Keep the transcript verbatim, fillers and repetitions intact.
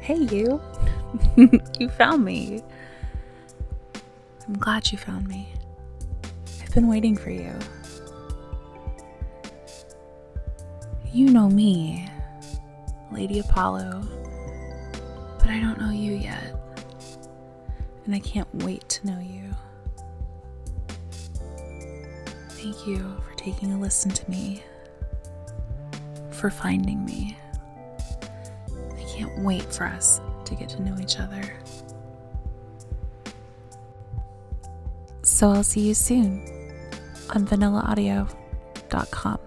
Hey, you. You found me. I'm glad you found me. I've been waiting for you. You know me, Lady Apollo, but I don't know you yet. And I can't wait to know you. Thank you for taking a listen to me, for finding me. I can't wait for us to get to know each other. So I'll see you soon on vanilla audio dot com.